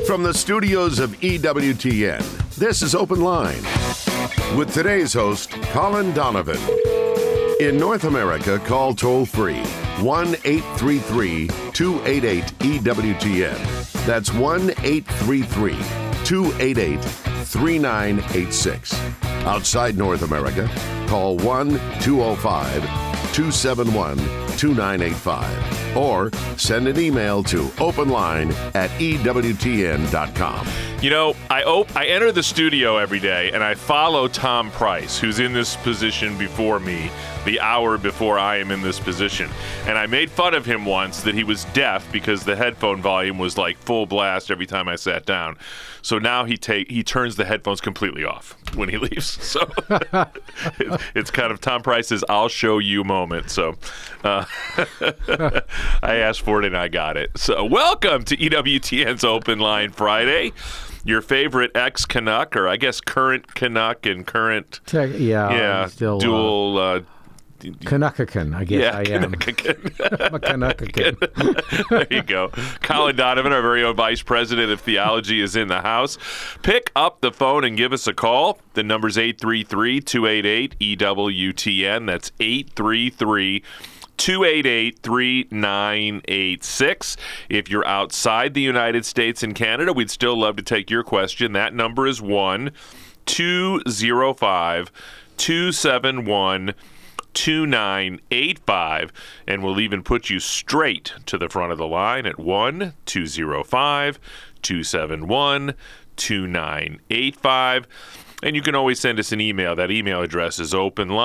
From the studios of EWTN, this is Open Line with today's host, Colin Donovan. In North America, call toll-free 1-833-288-EWTN. That's 1-833-288-3986. Outside North America, call 1-205-271-2985 or send an email to openline@EWTN.com. You know, I enter the studio every day and I follow Tom Price, who's in this position before me, the hour before I am in this position. And I made fun of him once that he was deaf because the headphone volume was like full blast every time I sat down. So now he turns the headphones completely off when he leaves. So it's kind of Tom Price's "I'll show you" moment. So I asked for it and I got it. So welcome to EWTN's Open Line Friday. Your favorite ex-Canuck, or I guess current Canuck and current still dual Canuckakan, I guess I am. I'm a Canuckakan. There you go. Colin Donovan, our very own Vice President of Theology, is in the house. Pick up the phone and give us a call. The number's 833-288-EWTN. That's 833-288-3986. If you're outside the United States and Canada, we'd still love to take your question. That number is 1-205-271-2985, and we'll even put you straight to the front of the line at 1-205-271-2985. And you can always send us an email. That email address is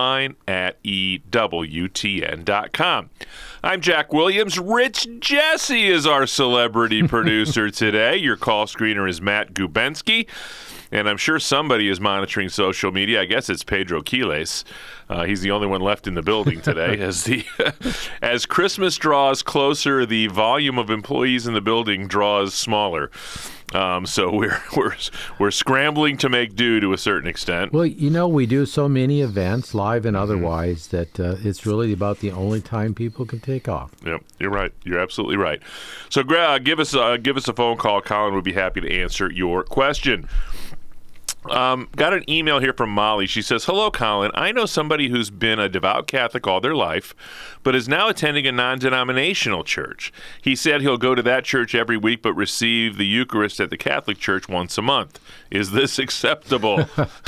openline@EWTN.com. I'm Jack Williams. Rich Jesse is our celebrity producer today. Your call screener is Matt Gubensky. And I'm sure somebody is monitoring social media. I guess it's Pedro Quiles. He's the only one left in the building today. As Christmas draws closer, the volume of employees in the building draws smaller. So we're scrambling to make do to a certain extent. Well, you know, we do so many events, live and otherwise, that it's really about the only time people can take off. Yep, you're right. You're absolutely right. So give us a phone call. Colin would be happy to answer your question. Got an email here from Molly. She says, "Hello, Colin. I know somebody who's been a devout Catholic all their life, but is now attending a non-denominational church. He said he'll go to that church every week, but receive the Eucharist at the Catholic church once a month. Is this acceptable?"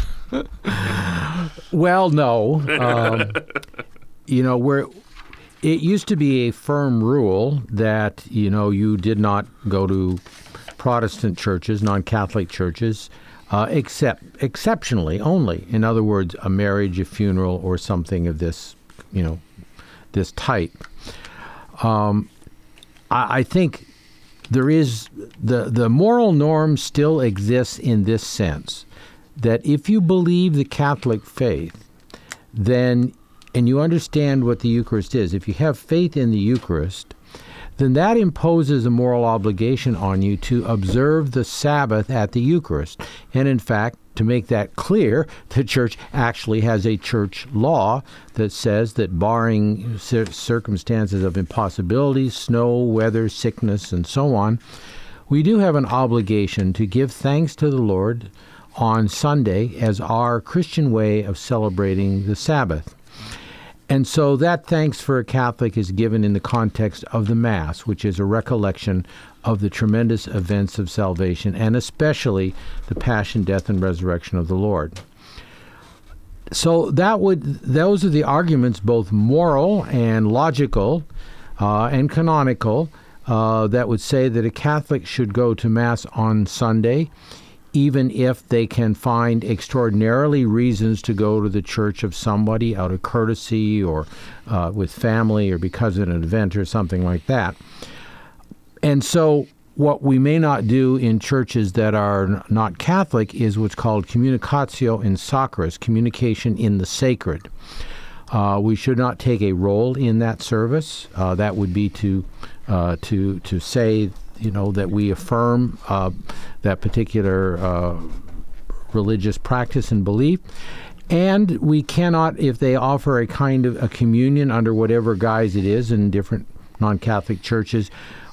Well, no. It used to be a firm rule that, you did not go to Protestant churches, non-Catholic churches, except exceptionally only. In other words, a marriage, a funeral, or something of this, this type. I think there is the moral norm still exists in this sense, that if you believe the Catholic faith, then, and you understand what the Eucharist is, if you have faith in the Eucharist, then that imposes a moral obligation on you to observe the Sabbath at the Eucharist. And in fact, to make that clear, the church actually has a church law that says that barring circumstances of impossibility, snow, weather, sickness, and so on, we do have an obligation to give thanks to the Lord on Sunday as our Christian way of celebrating the Sabbath. And so that thanks for a Catholic is given in the context of the Mass, which is a recollection of the tremendous events of salvation, and especially the passion, death, and resurrection of the Lord. So those are the arguments, both moral and logical and canonical, that would say that a Catholic should go to Mass on Sunday, even if they can find extraordinarily reasons to go to the church of somebody out of courtesy or with family or because of an event or something like that. And so what we may not do in churches that are not Catholic is what's called communicatio in sacris, communication in the sacred. We should not take a role in that service. That would be to say, that we affirm that particular religious practice and belief. And we cannot, if they offer a kind of a communion under whatever guise it is in different non-Catholic churches,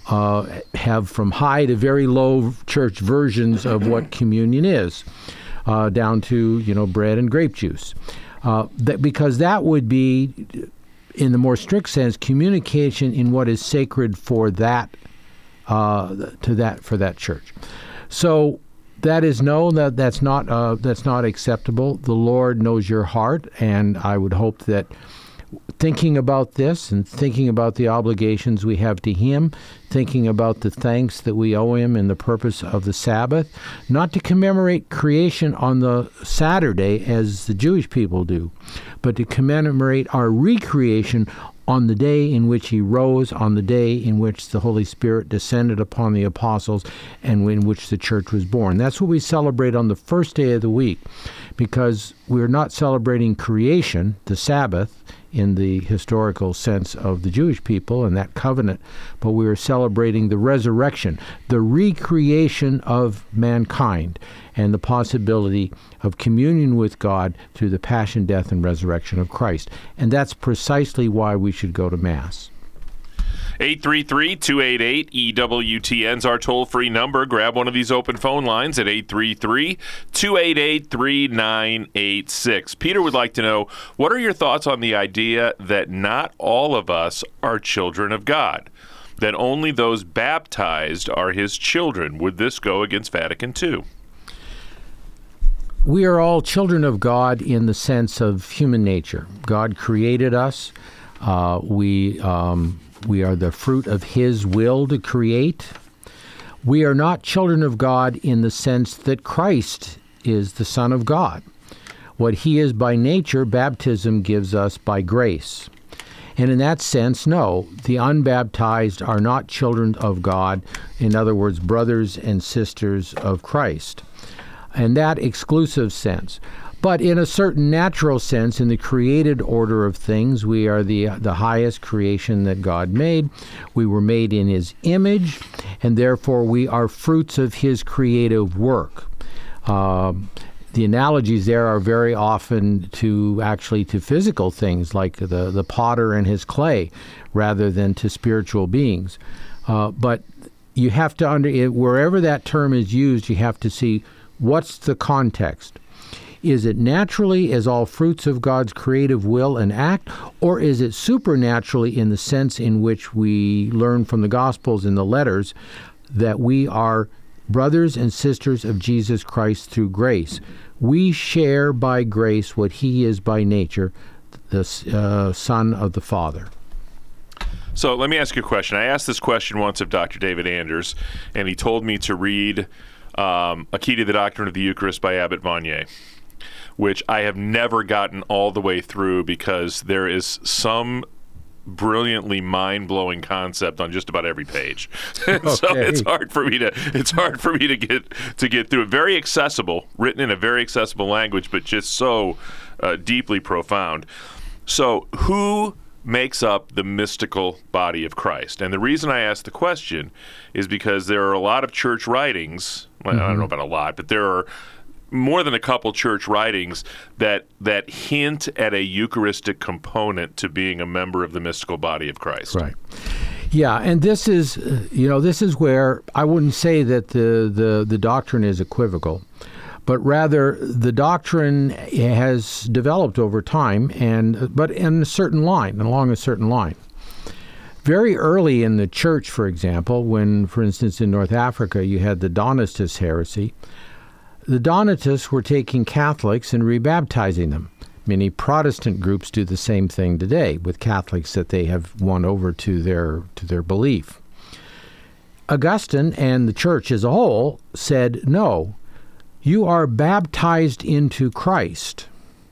have from high to very low church versions of what communion is, down to, bread and grape juice. Because that would be, in the more strict sense, communication in what is sacred for that for that church. So that is that's not acceptable. The Lord knows your heart, and I would hope that thinking about this and thinking about the obligations we have to Him, thinking about the thanks that we owe Him and the purpose of the Sabbath, not to commemorate creation on the Saturday as the Jewish people do, but to commemorate our recreation on the day in which He rose, on the day in which the Holy Spirit descended upon the apostles, and in which the church was born. That's what we celebrate on the first day of the week, because we're not celebrating creation, the Sabbath, in the historical sense of the Jewish people and that covenant, but we are celebrating the resurrection, the recreation of mankind, and the possibility of communion with God through the passion, death, and resurrection of Christ. And that's precisely why we should go to Mass. 833-288-EWTN's our toll-free number. Grab one of these open phone lines at 833-288-3986. Peter would like to know, what are your thoughts on the idea that not all of us are children of God, that only those baptized are His children? Would this go against Vatican II? We are all children of God in the sense of human nature. God created us. We are the fruit of His will to create. We are not children of God in the sense that Christ is the Son of God. What He is by nature, baptism gives us by grace. And in that sense, no, the unbaptized are not children of God, in other words, brothers and sisters of Christ. In that exclusive sense. But in a certain natural sense, in the created order of things, we are the highest creation that God made. We were made in His image, and therefore we are fruits of His creative work. The analogies there are very often to physical things, like the potter and his clay, rather than to spiritual beings. But you have to, wherever that term is used, you have to see what's the context. Is it naturally as all fruits of God's creative will and act, or is it supernaturally in the sense in which we learn from the Gospels and the letters that we are brothers and sisters of Jesus Christ through grace? We share by grace what He is by nature, the Son of the Father. So let me ask you a question. I asked this question once of Dr. David Anders, and he told me to read A Key to the Doctrine of the Eucharist by Abbot Vanier, which I have never gotten all the way through because there is some brilliantly mind-blowing concept on just about every page. Okay. So it's hard for me to get through it. Very accessible, written in a very accessible language, but just so deeply profound. So who makes up the mystical body of Christ? And the reason I ask the question is because there are a lot of church writings, I don't know about a lot, but there are more than a couple church writings that hint at a Eucharistic component to being a member of the mystical body of Christ. Right. Yeah, and this is where I wouldn't say that the doctrine is equivocal, but rather the doctrine has developed over time, but in a certain line, along a certain line. Very early in the church, for example, when, for instance, in North Africa, you had the Donatist heresy, the Donatists were taking Catholics and rebaptizing them. Many Protestant groups do the same thing today with Catholics that they have won over to their belief. Augustine and the church as a whole said, no, you are baptized into Christ.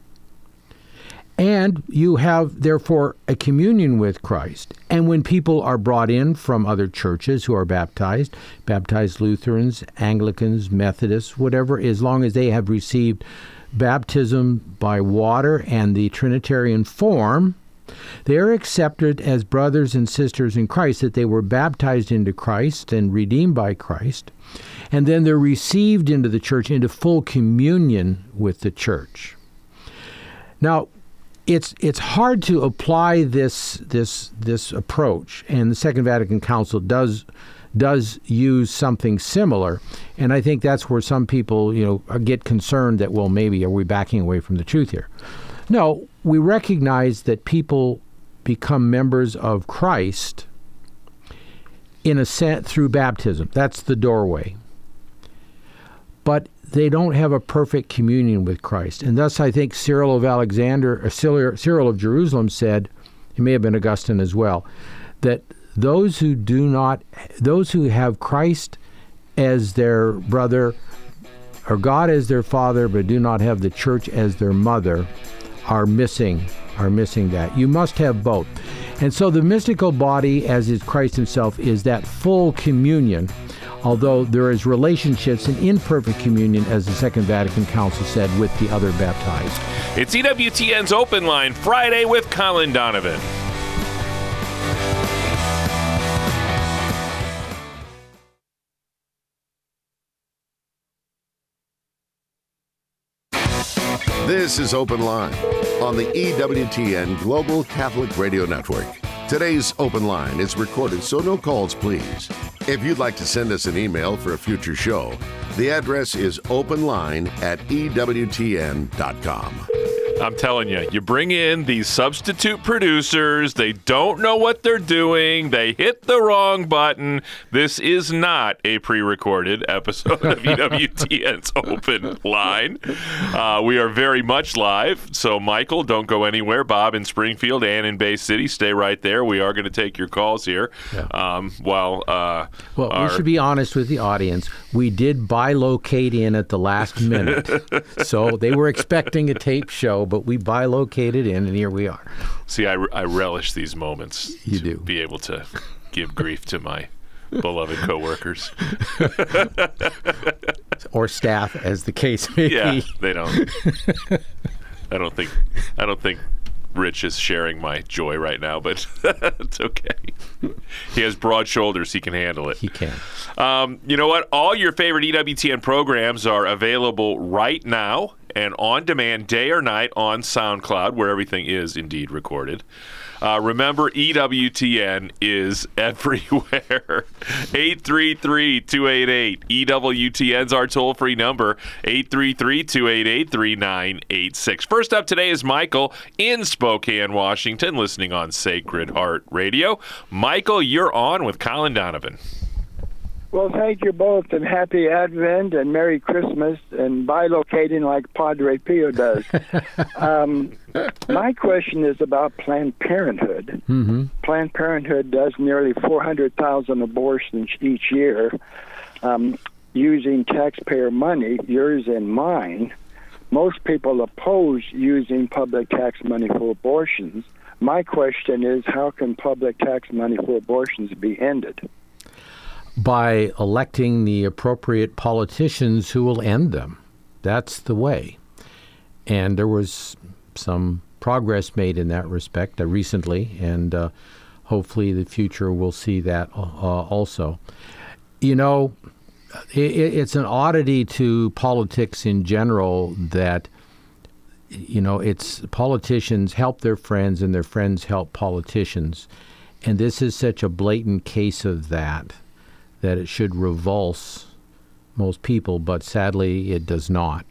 And you have, therefore, a communion with Christ. And when people are brought in from other churches who are baptized Lutherans, Anglicans, Methodists, whatever, as long as they have received baptism by water and the Trinitarian form, they are accepted as brothers and sisters in Christ, that they were baptized into Christ and redeemed by Christ. And then they're received into the church, into full communion with the church. Now, it's hard to apply this approach, and the Second Vatican Council does does use something similar. And I think that's where some people, get concerned that, well, maybe are we backing away from the truth here? No, we recognize that people become members of Christ in a sense through baptism. That's the doorway. But they don't have a perfect communion with Christ. And thus I think Cyril of Jerusalem said, he may have been Augustine as well, that those who have Christ as their brother or God as their father, but do not have the church as their mother, are missing that. You must have both. And so the mystical body, as is Christ himself, is that full communion, although there is relationships and imperfect communion, as the Second Vatican Council said, with the other baptized. It's EWTN's Open Line Friday with Colin Donovan. This is Open Line on the EWTN Global Catholic Radio Network. Today's Open Line is recorded, so no calls, please. If you'd like to send us an email for a future show, the address is openline@ewtn.com. I'm telling you, you bring in these substitute producers, they don't know what they're doing, they hit the wrong button. This is not a pre-recorded episode of EWTN's Open Line. We are very much live, so Michael, don't go anywhere. Bob in Springfield, Ann in Bay City, stay right there. We are going to take your calls here. Yeah. We should be honest with the audience. We did bilocate in at the last minute, so they were expecting a tape show, but we bilocated in, and here we are. See, I relish these moments. You do. Be able to give grief to my beloved coworkers. Or staff, as the case may be. Yeah, they don't. I don't think Rich is sharing my joy right now, but it's okay. He has broad shoulders. He can handle it. He can. You know what? All your favorite EWTN programs are available right now and on demand day or night on SoundCloud, where everything is indeed recorded. Remember, EWTN is everywhere. 833-288. EWTN's our toll-free number, 833-288-3986. First up today is Michael in Spokane, Washington, listening on Sacred Heart Radio. Michael, you're on with Colin Donovan. Well, thank you both, and happy Advent and Merry Christmas, and bilocating like Padre Pio does. My question is about Planned Parenthood. Mm-hmm. Planned Parenthood does nearly 400,000 abortions each year using taxpayer money, yours and mine. Most people oppose using public tax money for abortions. My question is, how can public tax money for abortions be ended? By electing the appropriate politicians who will end them. That's the way. And there was some progress made in that respect recently, and hopefully the future will see that also. It's an oddity to politics in general that, it's politicians help their friends and their friends help politicians. And this is such a blatant case of that it should revulse most people, but sadly it does not.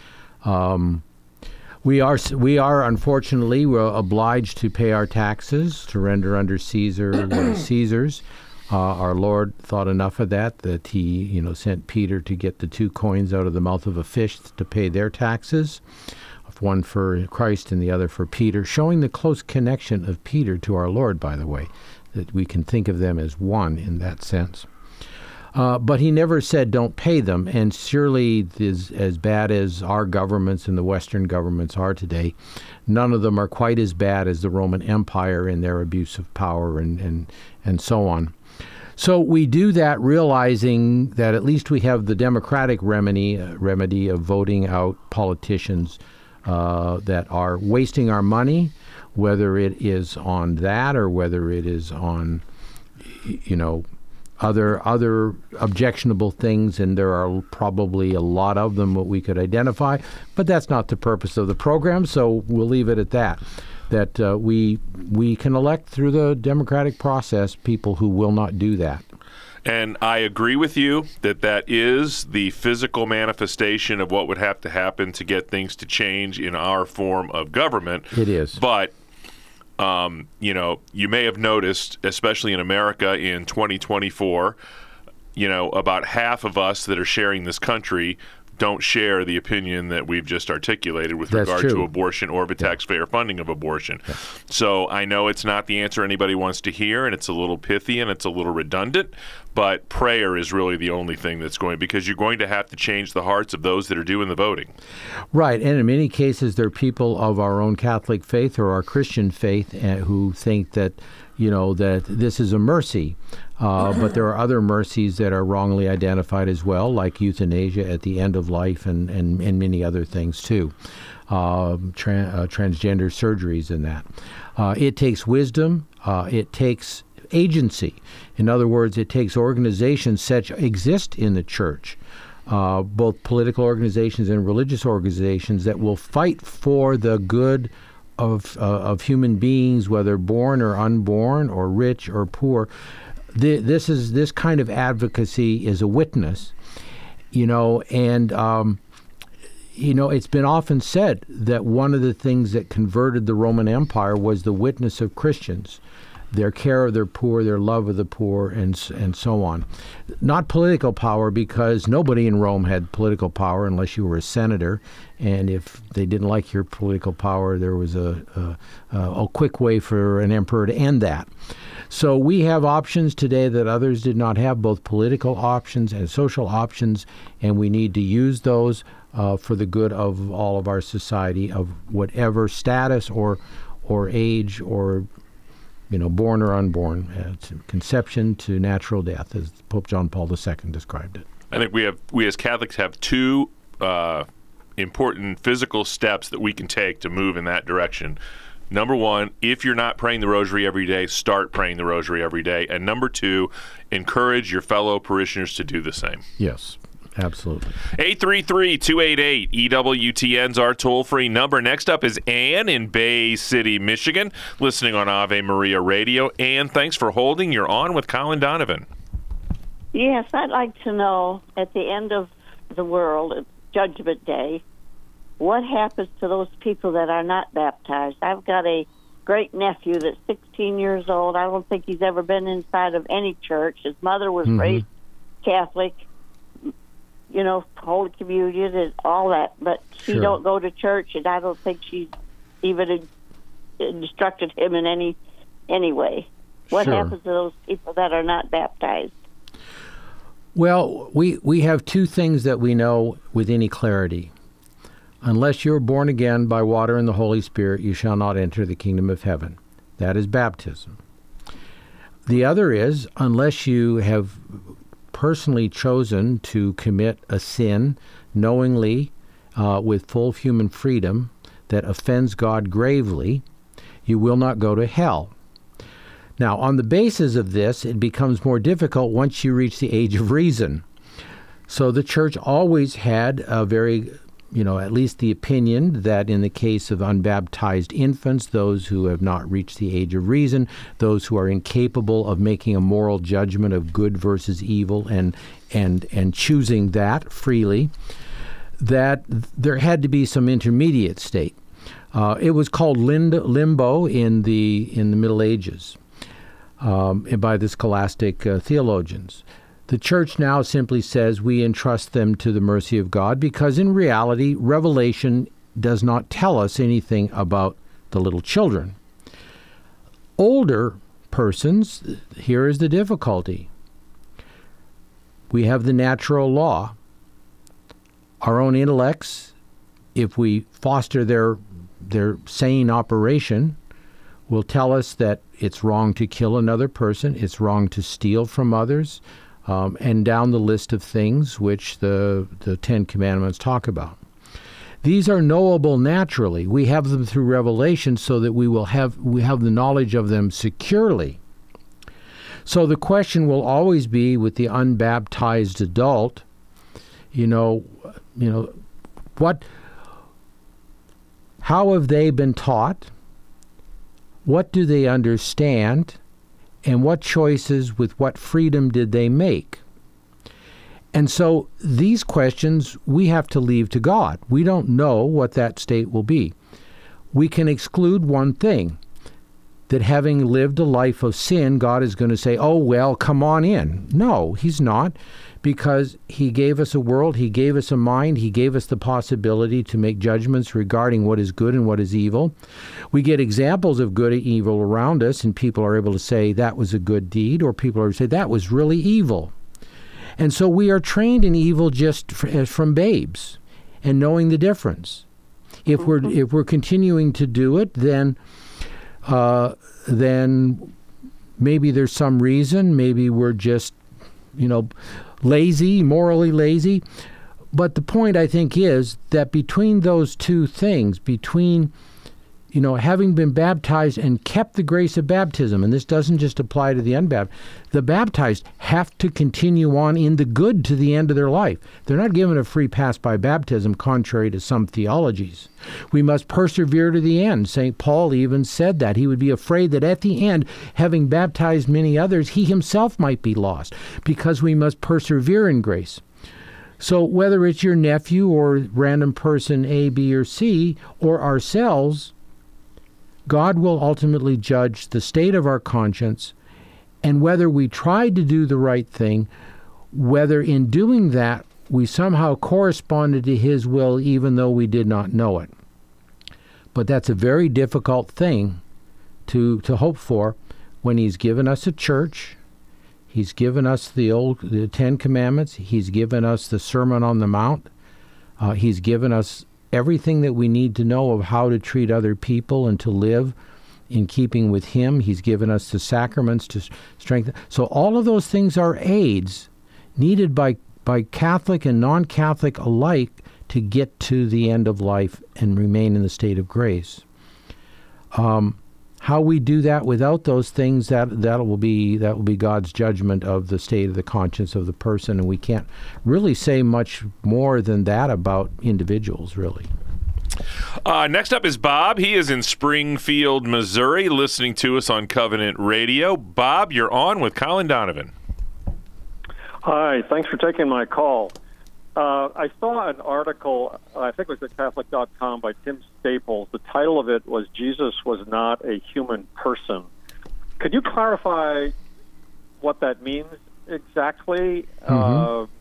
We are unfortunately obliged to pay our taxes, to render under Caesar what is Caesar's. Our Lord thought enough of that he sent Peter to get the 2 coins out of the mouth of a fish to pay their taxes, one for Christ and the other for Peter, showing the close connection of Peter to our Lord, by the way, that we can think of them as one in that sense. But he never said don't pay them, and surely as bad as our governments and the Western governments are today, none of them are quite as bad as the Roman Empire in their abuse of power and so on. So we do that realizing that at least we have the democratic remedy of voting out politicians that are wasting our money, whether it is on that or whether it is on, other objectionable things, and there are probably a lot of them that we could identify, but that's not the purpose of the program, so we'll leave it at that. That we can elect through the democratic process people who will not do that. And I agree with you that is the physical manifestation of what would have to happen to get things to change in our form of government. It is. But, you may have noticed, especially in America in 2024, about half of us that are sharing this country don't share the opinion that we've just articulated with regard to abortion or the taxpayer funding of abortion. Yeah. So I know it's not the answer anybody wants to hear, and it's a little pithy and it's a little redundant, but prayer is really the only thing that's going, because you're going to have to change the hearts of those that are doing the voting. Right, and in many cases they're people of our own Catholic faith or our Christian faith who think that, that this is a mercy. But there are other mercies that are wrongly identified as well, like euthanasia at the end of life and many other things too, transgender surgeries and that. It takes wisdom. It takes agency. In other words, it takes organizations such exist in the church, both political organizations and religious organizations, that will fight for the good of human beings, whether born or unborn or rich or poor. This kind of advocacy is a witness, and it's been often said that one of the things that converted the Roman Empire was the witness of Christians, their care of their poor, their love of the poor, and so on. Not political power, because nobody in Rome had political power unless you were a senator, and if they didn't like your political power, there was a quick way for an emperor to end that. So we have options today that others did not have, both political options and social options, and we need to use those for the good of all of our society, of whatever status or age or born or unborn, conception to natural death, as Pope John Paul II described it. I think we as Catholics have two important physical steps that we can take to move in that direction. Number one, if you're not praying the rosary every day, start praying the rosary every day. And number two, encourage your fellow parishioners to do the same. Yes, absolutely. 833-288-EWTN's our toll-free number. Next up is Ann in Bay City, Michigan, listening on Ave Maria Radio. Ann, thanks for holding. You're on with Colin Donovan. Yes, I'd like to know, at the end of the world, Judgment Day, what happens to those people that are not baptized? I've got a great-nephew that's 16 years old. I don't think he's ever been inside of any church. His mother was raised Catholic, Holy Communion and all that, but she don't go to church, and I don't think she even instructed him in any way. What happens to those people that are not baptized? Well, we have two things that we know with any clarity. Unless you are born again by water and the Holy Spirit, you shall not enter the kingdom of heaven. That is baptism. The other is, unless you have personally chosen to commit a sin knowingly with full human freedom that offends God gravely, you will not go to hell. Now, on the basis of this, it becomes more difficult once you reach the age of reason. So the church always had a very at least the opinion that in the case of unbaptized infants, those who have not reached the age of reason, those who are incapable of making a moral judgment of good versus evil and choosing that freely, that there had to be some intermediate state. It was called limbo in the Middle Ages by the scholastic theologians. The church now simply says we entrust them to the mercy of God, because in reality, Revelation does not tell us anything about the little children. Older persons, here is the difficulty. We have the natural law. Our own intellects, if we foster their sane operation, will tell us that it's wrong to kill another person, it's wrong to steal from others, and down the list of things which the Ten Commandments talk about. These are knowable naturally. We have them through revelation so that we have the knowledge of them securely. So the question will always be with the unbaptized adult, how have they been taught? What do they understand? And what choices with what freedom did they make? And so these questions we have to leave to God. We don't know what that state will be. We can exclude one thing, that having lived a life of sin, God is going to say, oh, well, come on in. No, he's not, because he gave us a world, he gave us a mind, he gave us the possibility to make judgments regarding what is good and what is evil. We get examples of good and evil around us, and people are able to say that was a good deed, or people are able to say that was really evil. And so we are trained in evil just from babes and knowing the difference. If we're continuing to do it, then maybe there's some reason. Maybe we're just, lazy, morally lazy. But the point, I think, is that between those two things, between having been baptized and kept the grace of baptism, and this doesn't just apply to the unbaptized, the baptized have to continue on in the good to the end of their life. They're not given a free pass by baptism, contrary to some theologies. We must persevere to the end. St. Paul even said that. He would be afraid that at the end, having baptized many others, he himself might be lost, because we must persevere in grace. So whether it's your nephew or random person A, B, or C, or ourselves, God will ultimately judge the state of our conscience, and whether we tried to do the right thing, whether in doing that we somehow corresponded to his will even though we did not know it. But that's a very difficult thing to hope for when he's given us a church, he's given us the Ten Commandments, he's given us the Sermon on the Mount, he's given us everything that we need to know of how to treat other people and to live in keeping with him. He's given us the sacraments to strengthen. So all of those things are aids needed by Catholic and non-Catholic alike to get to the end of life and remain in the state of grace. How we do that without those things, that will be God's judgment of the state of the conscience of the person, and we can't really say much more than that about individuals, really. Next up is Bob. He is in Springfield, Missouri, listening to us on Covenant Radio. Bob, you're on with Colin Donovan. Hi, thanks for taking my call. I saw an article, I think it was at Catholic.com, by Tim Staples. The title of it was "Jesus Was Not a Human Person." Could you clarify what that means exactly? Mm-hmm.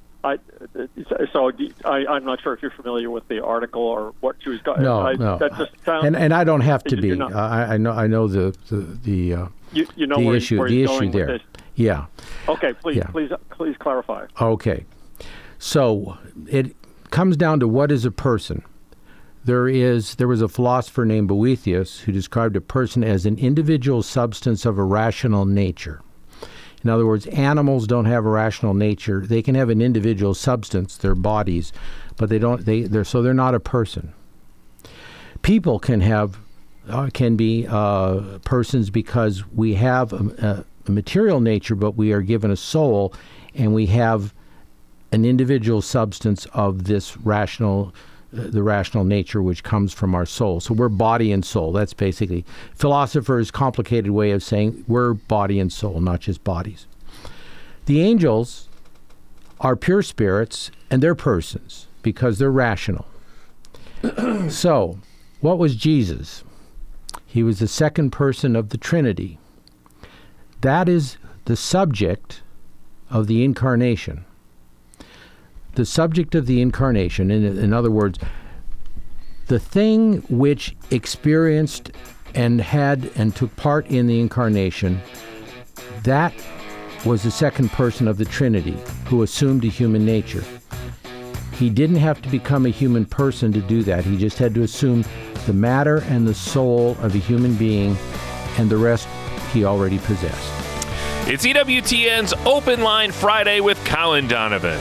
I'm not sure if you're familiar with the article or what she was. No. That just sounds, and I don't have to be. I know the you know the where, issue where the issue going there. With this. Yeah. Okay. Please clarify. Okay. So it comes down to what is a person. There was a philosopher named Boethius who described a person as an individual substance of a rational nature. In other words, animals don't have a rational nature. They can have an individual substance, their bodies, but they're not a person. People can be persons because we have a material nature, but we are given a soul, and we have an individual substance of this the rational nature which comes from our soul. So we're body and soul. That's basically philosophers' complicated way of saying we're body and soul, not just bodies. The angels are pure spirits, and they're persons because they're rational. So, what was Jesus? He was the second person of the Trinity. That is the subject of the incarnation. The subject of the incarnation, in other words, the thing which experienced and had and took part in the incarnation, that was the second person of the Trinity who assumed a human nature. He didn't have to become a human person to do that. He just had to assume the matter and the soul of a human being, and the rest he already possessed. It's EWTN's Open Line Friday with Colin Donovan.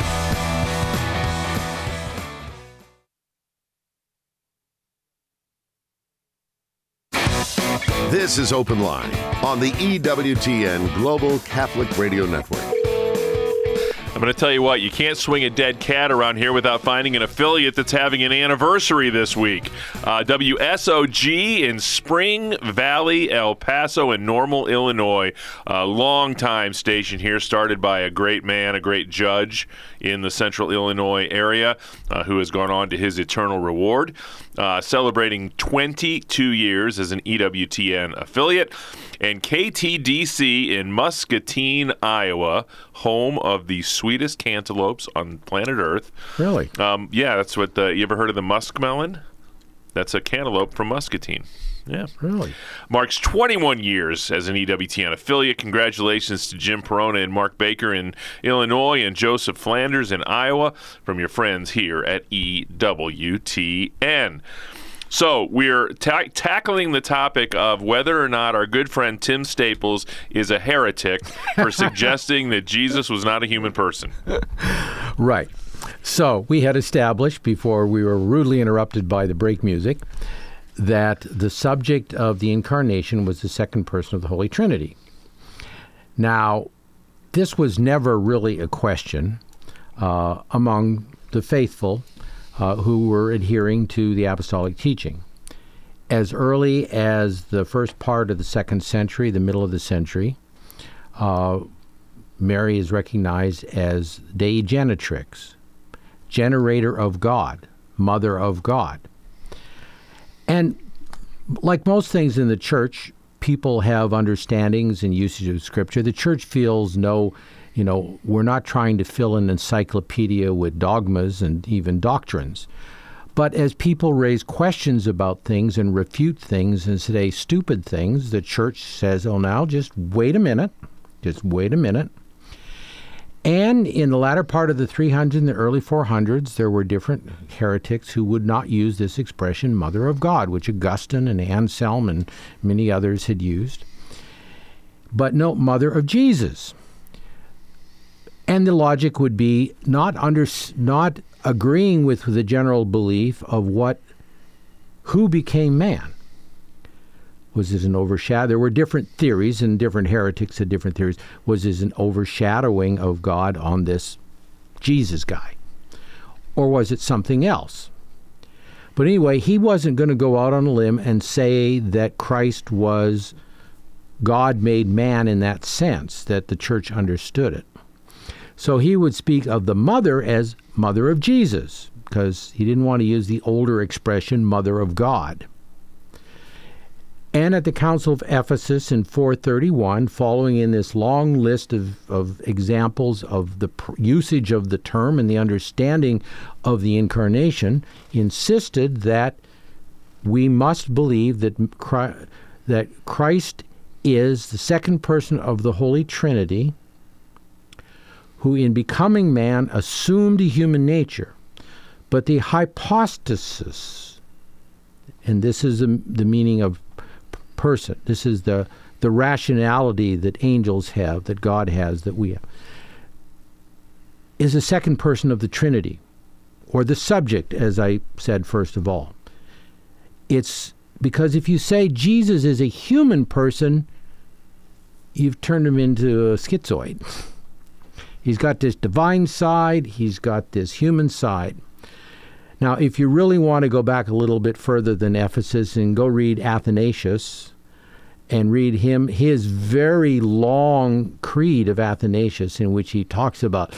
This is Open Line on the EWTN Global Catholic Radio Network. I'm going to tell you what, you can't swing a dead cat around here without finding an affiliate that's having an anniversary this week. WSOG in Spring Valley, El Paso, and Normal, Illinois. A long-time station here, started by a great man, a great judge in the central Illinois area, who has gone on to his eternal reward. Celebrating 22 years as an EWTN affiliate. And KTDC in Muscatine, Iowa, home of the sweetest cantaloupes on planet Earth. Really? Yeah, that's what you ever heard of the muskmelon? That's a cantaloupe from Muscatine. Yeah. Really? Marks 21 years as an EWTN affiliate. Congratulations to Jim Perona and Mark Baker in Illinois and Joseph Flanders in Iowa from your friends here at EWTN. So we're tackling the topic of whether or not our good friend Tim Staples is a heretic for suggesting that Jesus was not a human person. Right. So we had established, before we were rudely interrupted by the break music, that the subject of the Incarnation was the second person of the Holy Trinity. Now, this was never really a question among the faithful who were adhering to the apostolic teaching. As early as the first part of the 2nd century, the middle of the century, Mary is recognized as Dei Genetrix, generator of God, mother of God. And like most things in the church, people have understandings and usage of Scripture. The church feels we're not trying to fill an encyclopedia with dogmas and even doctrines. But as people raise questions about things and refute things and say stupid things, the church says, oh, now just wait a minute. Just wait a minute. And in the latter part of the 300s and the early 400s, there were different heretics who would not use this expression, Mother of God, which Augustine and Anselm and many others had used. But no, Mother of Jesus. And the logic would be not agreeing with the general belief of who became man. Was this an overshadow? There were different theories, and different heretics had different theories. Was this an overshadowing of God on this Jesus guy? Or was it something else? But anyway, he wasn't going to go out on a limb and say that Christ was God made man in that sense, that the church understood it. So he would speak of the mother as Mother of Jesus, because he didn't want to use the older expression, Mother of God. And at the Council of Ephesus in 431, following in this long list of examples of the usage of the term and the understanding of the Incarnation, insisted that we must believe that Christ is the second person of the Holy Trinity, who in becoming man assumed a human nature. But the hypostasis, and this is the meaning of person, this is the rationality that angels have, that God has, that we have, is a second person of the Trinity, or the subject, as I said first of all. It's because if you say Jesus is a human person, you've turned him into a schizoid. He's got this divine side, he's got this human side. Now, if you really want to go back a little bit further than Ephesus and go read Athanasius and read his very long creed of Athanasius, in which he talks about,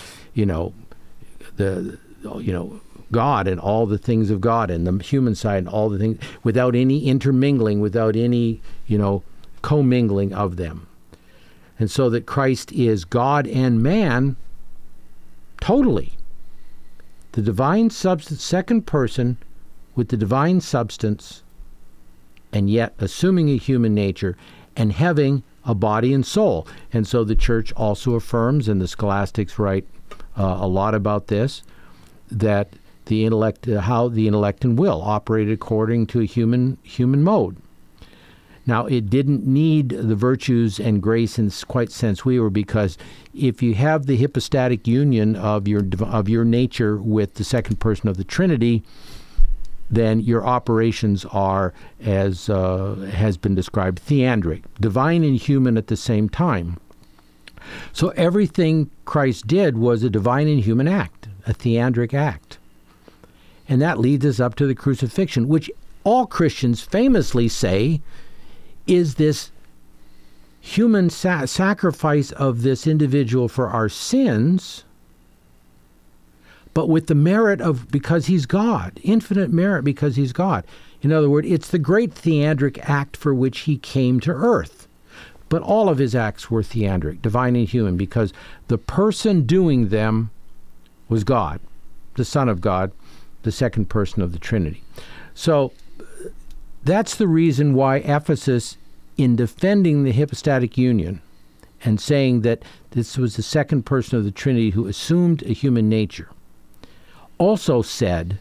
God and all the things of God and the human side and all the things, without any intermingling, without any, commingling of them. And so that Christ is God and man totally. The divine substance, second person with the divine substance, and yet assuming a human nature and having a body and soul. And so the church also affirms, and the scholastics write a lot about this, that the intellect, how the intellect and will operated according to a human mode. Now, it didn't need the virtues and grace in quite sense we were, because if you have the hypostatic union of your nature with the second person of the Trinity, then your operations are, as has been described, theandric, divine and human at the same time. So everything Christ did was a divine and human act, a theandric act. And that leads us up to the crucifixion, which all Christians famously say is this human sacrifice of this individual for our sins, but with the merit of, because he's God, infinite merit because he's God. In other words, it's the great theandric act for which he came to earth. But all of his acts were theandric, divine and human, because the person doing them was God, the Son of God, the second person of the Trinity. So that's the reason why Ephesus, in defending the hypostatic union and saying that this was the second person of the Trinity who assumed a human nature, also said,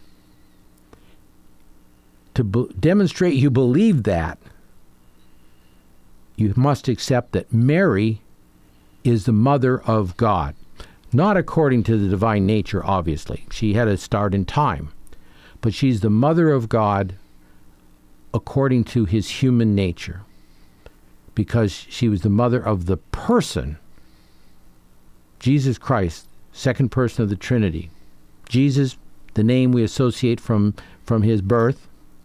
to demonstrate you believe that, you must accept that Mary is the mother of God. Not according to the divine nature, obviously. She had a start in time. But she's the mother of God according to his human nature, because she was the mother of the person, Jesus Christ, second person of the Trinity. Jesus, the name we associate from his birth.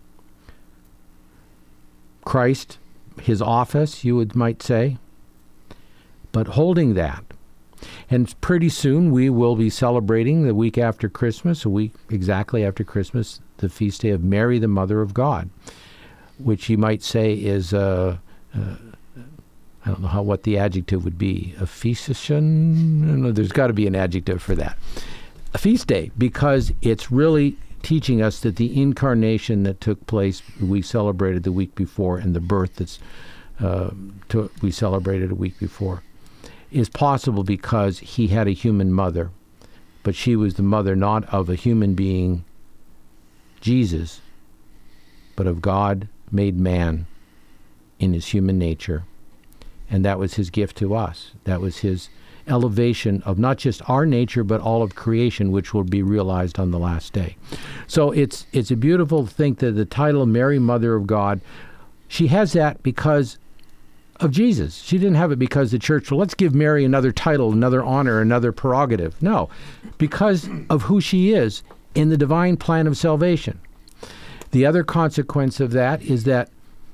Christ, his office, you might say. But holding that. And pretty soon we will be celebrating the week after Christmas, a week exactly after Christmas, the feast day of Mary, the Mother of God, which you might say is, I don't know what the adjective would be, a feastation? No, there's got to be an adjective for that. A feast day, because it's really teaching us that the incarnation that took place, we celebrated the week before, and the birth we celebrated a week before, is possible because he had a human mother, but she was the mother not of a human being, Jesus, but of God made man in his human nature. And that was his gift to us. That was his elevation of not just our nature, but all of creation, which will be realized on the last day. So it's a beautiful thing that the title Mary, Mother of God, she has that because of Jesus. She didn't have it because the church, well, let's give Mary another title, another honor, another prerogative. No, because of who she is in the divine plan of salvation. The other consequence of that is that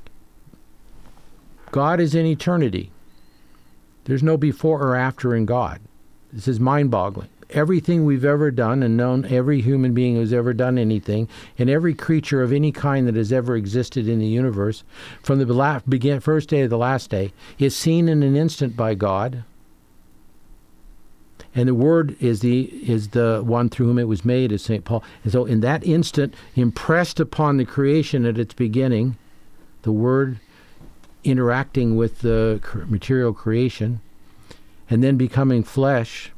God is in eternity. There's no before or after in God. This is mind-boggling. Everything we've ever done and known, every human being who's ever done anything, and every creature of any kind that has ever existed in the universe, from the first day to the last day, is seen in an instant by God. And the Word is the one through whom it was made, as St. Paul. And so in that instant, impressed upon the creation at its beginning, the Word interacting with the material creation, and then becoming flesh.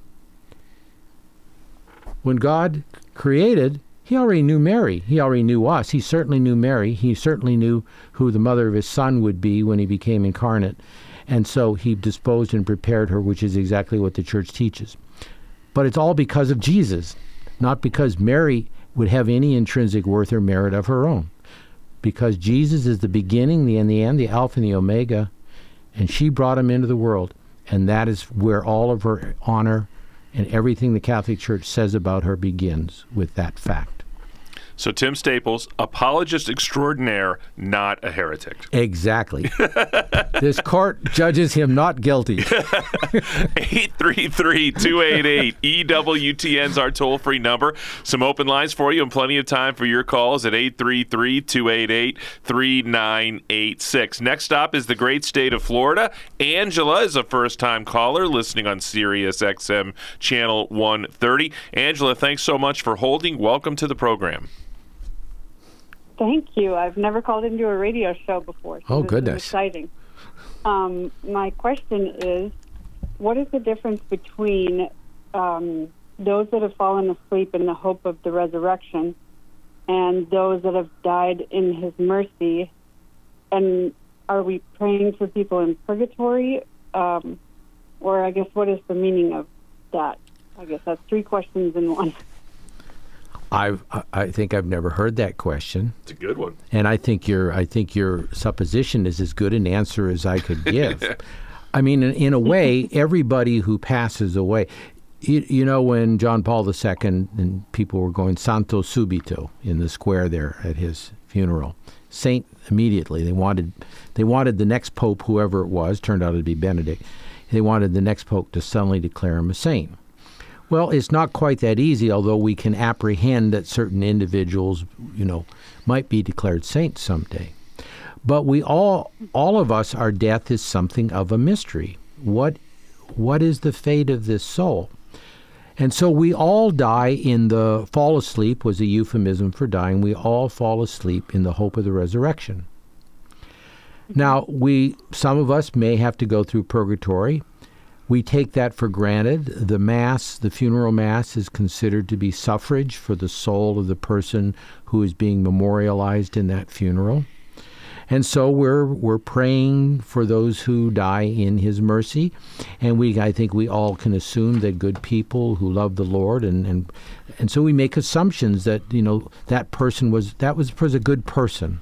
When God created, he already knew Mary. He already knew us. He certainly knew Mary. He certainly knew who the mother of his son would be when he became incarnate. And so he disposed and prepared her, which is exactly what the church teaches. But it's all because of Jesus, not because Mary would have any intrinsic worth or merit of her own. Because Jesus is the beginning, the end, the Alpha and the Omega, and she brought him into the world. And that is where all of her honor and everything the Catholic Church says about her begins, with that fact. So Tim Staples, apologist extraordinaire, not a heretic. Exactly. This court judges him not guilty. 833-288-EWTN's our toll-free number. Some open lines for you and plenty of time for your calls at 833-288-3986. Next stop is the great state of Florida. Angela is a first-time caller listening on Sirius XM Channel 130. Angela, thanks so much for holding. Welcome to the program. Thank you. I've never called into a radio show before. So oh, this goodness. is exciting. My question is, what is the difference between those that have fallen asleep in the hope of the resurrection and those that have died in his mercy? And are we praying for people in purgatory? Or I guess, what is the meaning of that? I guess that's three questions in one. I think I've never heard that question. It's a good one. And I think your supposition is as good an answer as I could give. I mean, in a way, everybody who passes away, you know, when John Paul II and people were going Santo Subito in the square there at his funeral, saint immediately. They wanted the next pope, whoever it was, turned out to be Benedict. They wanted the next pope to suddenly declare him a saint. Well, it's not quite that easy, although we can apprehend that certain individuals, you know, might be declared saints someday. But we all of us, our death is something of a mystery. What is the fate of this soul? And so we all die fall asleep was a euphemism for dying. We all fall asleep in the hope of the resurrection. Now, some of us may have to go through purgatory. We take that for granted. The Mass, the funeral Mass, is considered to be suffrage for the soul of the person who is being memorialized in that funeral. And so we're praying for those who die in His mercy, and I think we all can assume that good people who love the Lord, and so we make assumptions that, you know, that person was a good person.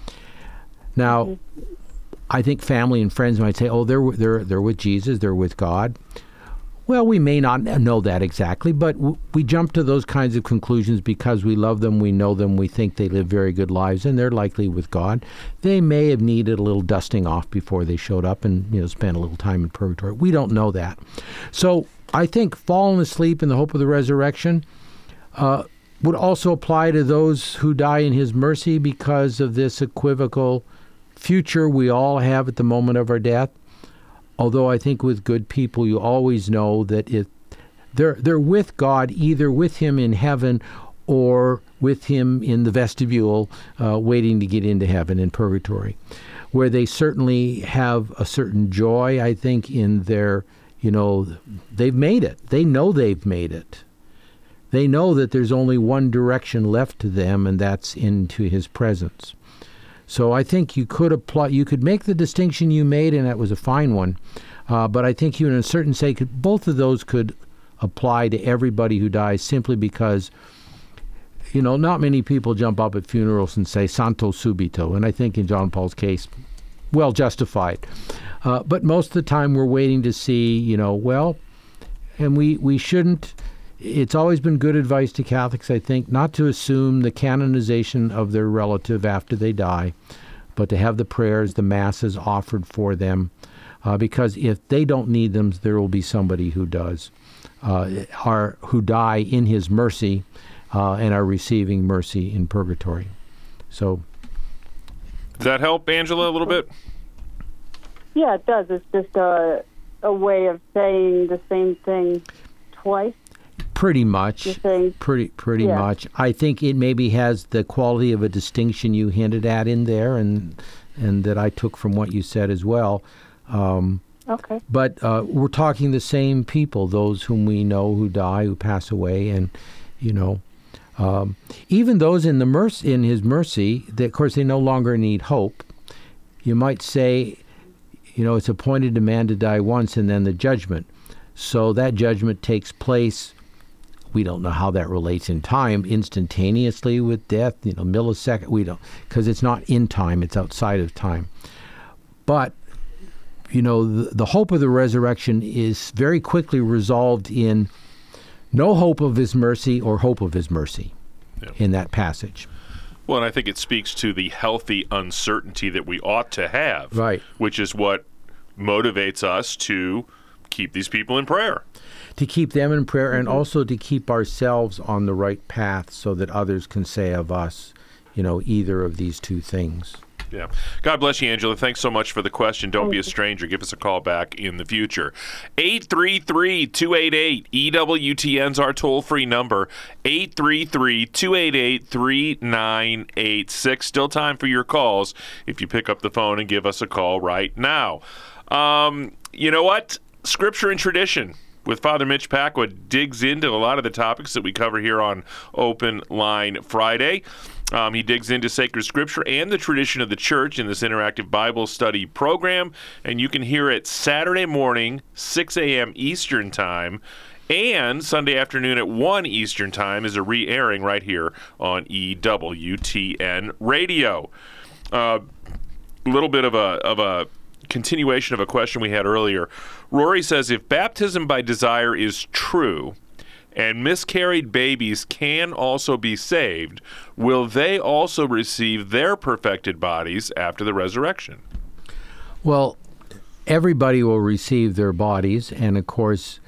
Now, I think family and friends might say, "Oh, they're with Jesus, they're with God." Well, we may not know that exactly, but we jump to those kinds of conclusions because we love them, we know them, we think they live very good lives, and they're likely with God. They may have needed a little dusting off before they showed up and, you know, spent a little time in purgatory. We don't know that. So I think falling asleep in the hope of the resurrection would also apply to those who die in His mercy because of this equivocal future we all have at the moment of our death. Although I think with good people, you always know that they're with God, either with Him in heaven or with Him in the vestibule, waiting to get into heaven in purgatory, where they certainly have a certain joy, I think, in their, you know, they've made it. They know they've made it. They know that there's only one direction left to them, and that's into His presence. So I think you could make the distinction you made, and that was a fine one. But I think you, in a certain sense, both of those could apply to everybody who dies, simply because, you know, not many people jump up at funerals and say Santo Subito, and I think in John Paul's case, well justified. But most of the time we're waiting to see, you know, well, and we shouldn't. It's always been good advice to Catholics, I think, not to assume the canonization of their relative after they die, but to have the prayers, the masses offered for them, because if they don't need them, there will be somebody who does, who die in His mercy and are receiving mercy in purgatory. So, does that help, Angela, a little bit? Yeah, it does. It's just a way of saying the same thing twice. Pretty much. Pretty much. I think it maybe has the quality of a distinction you hinted at in there, and that I took from what you said as well. Okay. But we're talking the same people, those whom we know who die, who pass away, and, you know, even those in His mercy, of course, they no longer need hope. You might say, you know, it's appointed to man to die once, and then the judgment. So that judgment takes place. We don't know how that relates in time, instantaneously with death, you know, millisecond. We don't, because it's not in time, it's outside of time. But, you know, the hope of the resurrection is very quickly resolved in no hope of His mercy or hope of His mercy in that passage. Well, and I think it speaks to the healthy uncertainty that we ought to have, right? Which is what motivates us to keep these people in prayer. To keep them in prayer, and also to keep ourselves on the right path so that others can say of us, you know, either of these two things. Yeah. God bless you, Angela. Thanks so much for the question. Don't be a stranger. Give us a call back in the future. 833-288-EWTN's our toll-free number. 833-288-3986. Still time for your calls if you pick up the phone and give us a call right now. You know what? Scripture and tradition with Father Mitch Pacwa digs into a lot of the topics that we cover here on Open Line Friday. He digs into sacred scripture and the tradition of the church in this interactive Bible study program, and you can hear it Saturday morning, 6 a.m. Eastern Time, and Sunday afternoon at 1 Eastern Time is a re-airing right here on EWTN Radio. A little bit of a continuation of a question we had earlier. Rory says, if baptism by desire is true and miscarried babies can also be saved, will they also receive their perfected bodies after the resurrection? Well, everybody will receive their bodies, and of course,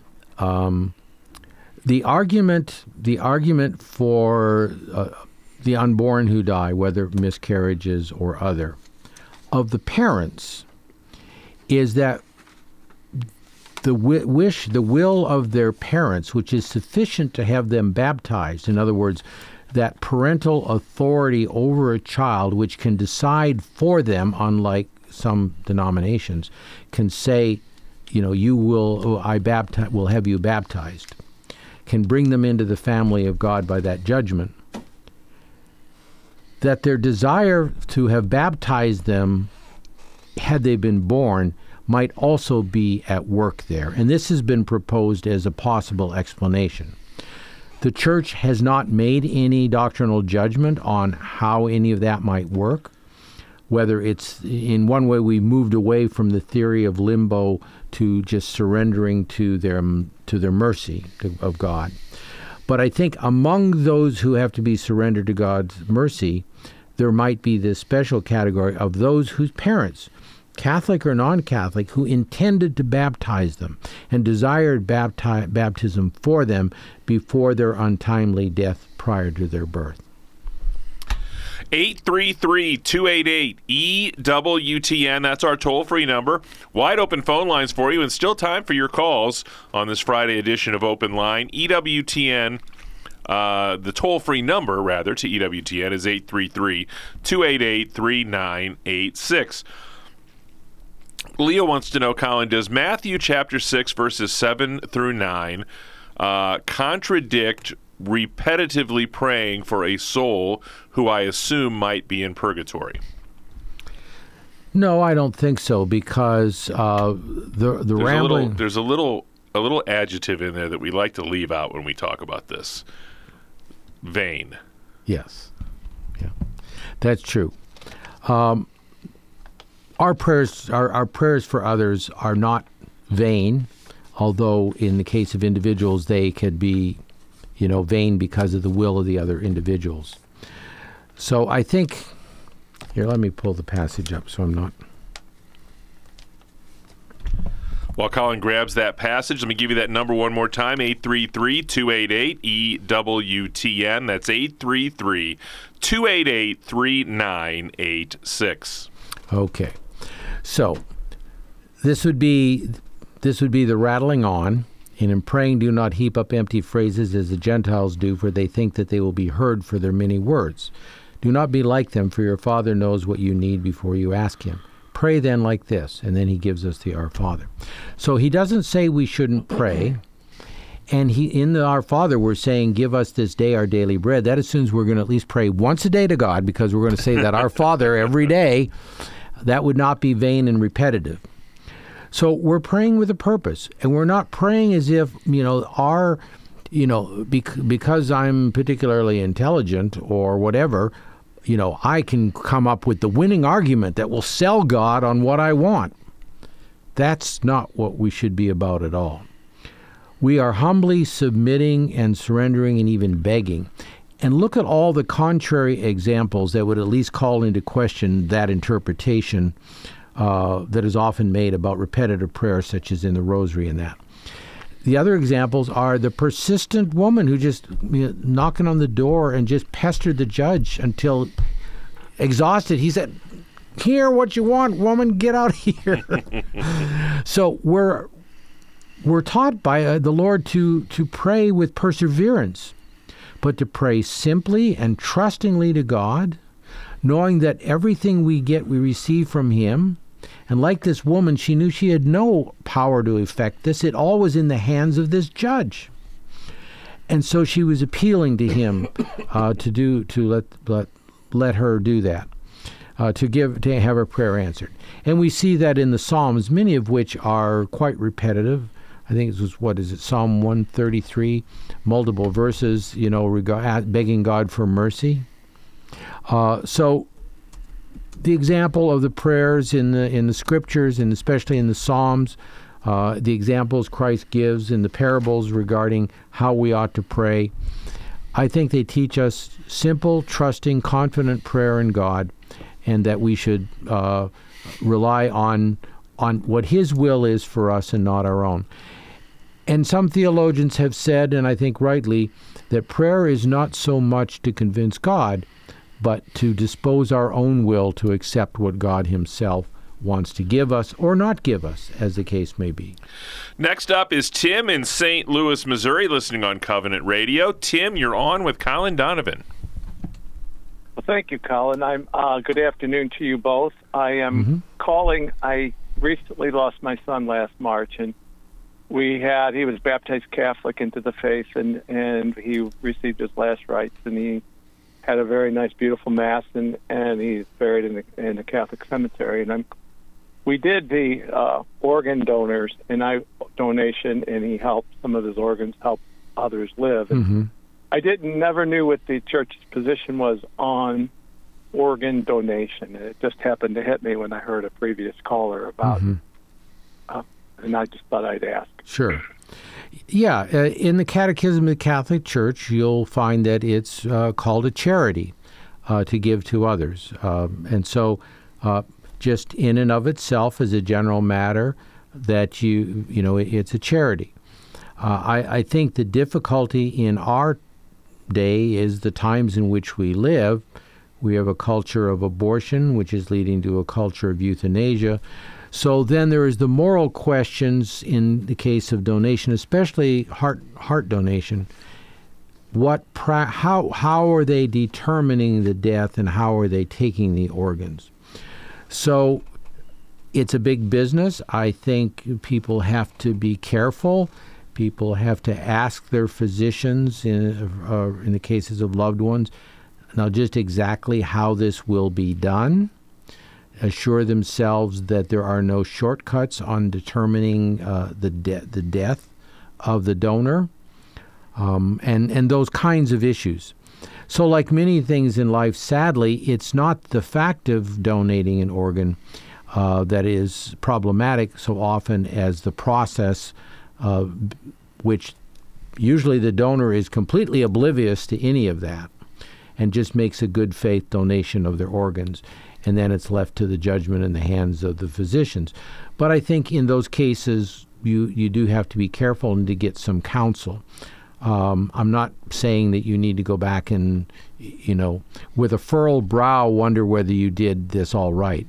the argument for the unborn who die, whether miscarriages or other, of the parents, is that the will of their parents, which is sufficient to have them baptized. In other words, that parental authority over a child, which can decide for them, unlike some denominations, can say, you will have you baptized, can bring them into the family of God by that judgment. That their desire to have baptized them, had they been born, might also be at work there. And this has been proposed as a possible explanation. The Church has not made any doctrinal judgment on how any of that might work. Whether it's, in one way, we moved away from the theory of limbo to just surrendering to their mercy of God. But I think among those who have to be surrendered to God's mercy, there might be this special category of those whose parents, Catholic or non-Catholic, who intended to baptize them and desired baptism for them before their untimely death prior to their birth. 833-288-EWTN. That's our toll-free number. Wide open phone lines for you, and still time for your calls on this Friday edition of Open Line. EWTN, the toll-free number, rather, to EWTN is 833-288-3986. Leo wants to know, Colin, does Matthew chapter 6, verses 7 through 9 contradict repetitively praying for a soul who I assume might be in purgatory? No, I don't think so, because there's rambling... There's a little adjective in there that we like to leave out when we talk about this. Vain. Yes. Yeah. That's true. Our prayers for others are not vain, although in the case of individuals they could be, vain because of the will of the other individuals. So I think, here, let me pull the passage up so I'm not... While Colin grabs that passage, let me give you that number one more time, 833-288-EWTN. That's 833-288-3986. Okay. So this would be the rattling on. And in praying, do not heap up empty phrases as the Gentiles do, for they think that they will be heard for their many words. Do not be like them, for your Father knows what you need before you ask him. Pray then like this, and then he gives us the Our Father. So he doesn't say we shouldn't pray. And in the Our Father, we're saying, give us this day our daily bread. That assumes we're going to at least pray once a day to God, because we're going to say that Our Father every day. That would not be vain and repetitive. So we're praying with a purpose, and we're not praying as if, because I'm particularly intelligent or whatever, I can come up with the winning argument that will sell God on what I want. That's not what we should be about at all. We are humbly submitting and surrendering and even begging. And look at all the contrary examples that would at least call into question that interpretation that is often made about repetitive prayer, such as in the Rosary and that. The other examples are the persistent woman who just knocking on the door and just pestered the judge until exhausted. He said, "Hear what you want, woman, get out of here." So we're taught by the Lord to pray with perseverance, but to pray simply and trustingly to God, knowing that everything we get, we receive from him. And like this woman, she knew she had no power to effect this. It all was in the hands of this judge. And so she was appealing to him to let her do that, to have her prayer answered. And we see that in the Psalms, many of which are quite repetitive. I think it was, Psalm 133, multiple verses, begging God for mercy. So the example of the prayers in the Scriptures, and especially in the Psalms, the examples Christ gives in the parables regarding how we ought to pray, I think they teach us simple, trusting, confident prayer in God, and that we should rely on what His will is for us and not our own. And some theologians have said, and I think rightly, that prayer is not so much to convince God, but to dispose our own will to accept what God Himself wants to give us or not give us, as the case may be. Next up is Tim in St. Louis, Missouri, listening on Covenant Radio. Tim, you're on with Colin Donovan. Well, thank you, Colin. Good afternoon to you both. I am calling. I recently lost my son last March, and he was baptized Catholic into the faith, and he received his last rites, and he had a very nice, beautiful mass, and he's buried in the Catholic cemetery. And we did the organ donation, and he helped some of his organs help others live. And I never knew what the church's position was on organ donation. It just happened to hit me when I heard a previous caller about it. And I just thought I'd ask. Sure. Yeah, in the Catechism of the Catholic Church, you'll find that it's called a charity to give to others. And so just in and of itself, as a general matter, that it's a charity. I think the difficulty in our day is the times in which we live. We have a culture of abortion, which is leading to a culture of euthanasia. So then there is the moral questions in the case of donation, especially heart donation. How are they determining the death, and how are they taking the organs? So it's a big business. I think people have to be careful. People have to ask their physicians in the cases of loved ones, now just exactly how this will be done. Assure themselves that there are no shortcuts on determining the death of the donor, and those kinds of issues. So like many things in life, sadly, it's not the fact of donating an organ that is problematic so often as the process, which usually the donor is completely oblivious to any of that and just makes a good faith donation of their organs. And then it's left to the judgment in the hands of the physicians. But I think in those cases, you do have to be careful and to get some counsel. I'm not saying that you need to go back and, with a furrowed brow, wonder whether you did this all right.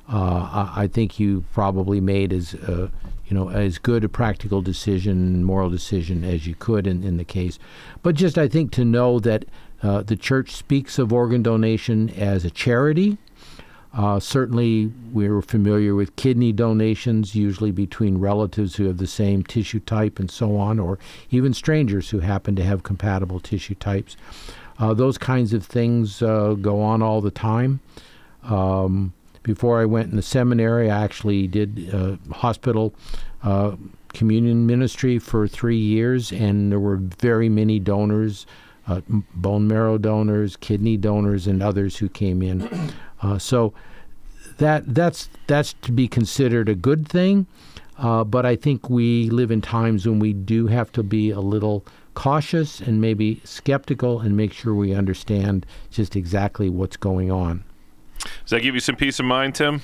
I think you probably made as good a practical decision, moral decision as you could in the case. But just I think to know that the Church speaks of organ donation as a charity. Certainly, we're familiar with kidney donations, usually between relatives who have the same tissue type and so on, or even strangers who happen to have compatible tissue types. Those kinds of things go on all the time. Before I went in the seminary, I actually did hospital communion ministry for 3 years, and there were very many donors, bone marrow donors, kidney donors, and others who came in. So that's to be considered a good thing, but I think we live in times when we do have to be a little cautious and maybe skeptical and make sure we understand just exactly what's going on. Does that give you some peace of mind, Tim?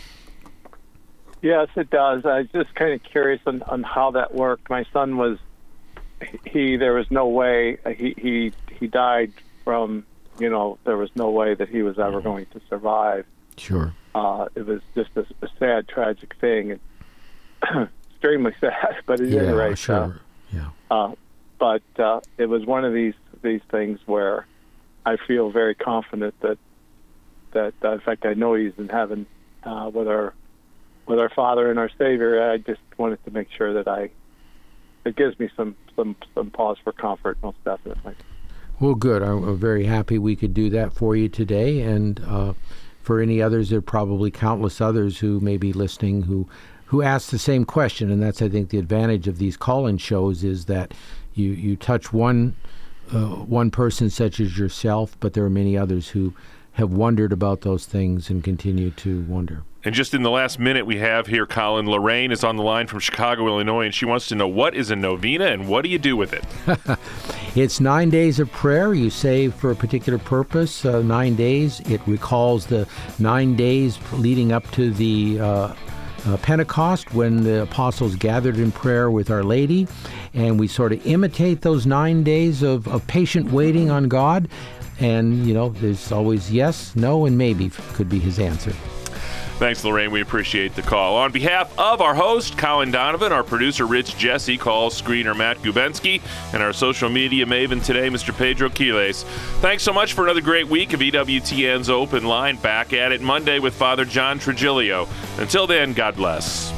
Yes, it does. I was just kind of curious on how that worked. My son there was no way, he died from, there was no way that he was ever going to survive. Sure. It was just a sad, tragic thing. Extremely sad, but at any rate. Sure. But it was one of these things where I feel very confident that in fact I know he's in heaven with our Father and our Savior. I just wanted to make sure that it gives me some pause for comfort, most definitely. Well, good. I'm very happy we could do that for you today, and for any others, there are probably countless others who may be listening who ask the same question, and that's, I think, the advantage of these call-in shows is that you touch one person such as yourself, but there are many others who have wondered about those things and continue to wonder. And just in the last minute we have here, Colin, Lorraine is on the line from Chicago, Illinois, and she wants to know, what is a novena and what do you do with it? It's 9 days of prayer you say for a particular purpose, 9 days. It recalls the 9 days leading up to the Pentecost, when the apostles gathered in prayer with Our Lady, and we sort of imitate those 9 days of patient waiting on God. And, there's always yes, no, and maybe could be his answer. Thanks, Lorraine. We appreciate the call. On behalf of our host, Colin Donovan, our producer, Rich Jesse, call screener, Matt Gubensky, and our social media maven today, Mr. Pedro Quiles. Thanks so much for another great week of EWTN's Open Line. Back at it Monday with Father John Trigilio. Until then, God bless.